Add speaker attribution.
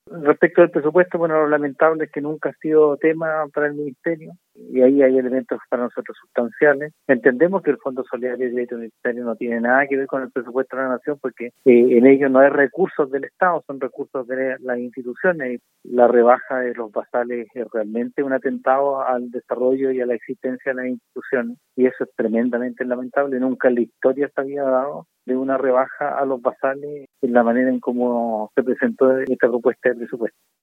Speaker 1: Respecto al presupuesto, bueno, lo lamentable es que nunca ha sido tema para el Ministerio y ahí hay elementos para nosotros sustanciales. Entendemos que el Fondo Solidario y Crédito Universitario no tiene nada que ver con el presupuesto de la Nación porque en ello no hay recursos del Estado, son recursos de las instituciones. La rebaja de los basales es realmente un atentado al desarrollo y a la existencia de las instituciones y eso es tremendamente lamentable. Nunca en la historia se había dado de una rebaja a los basales en la manera en cómo se presentó esta propuesta de presupuesto.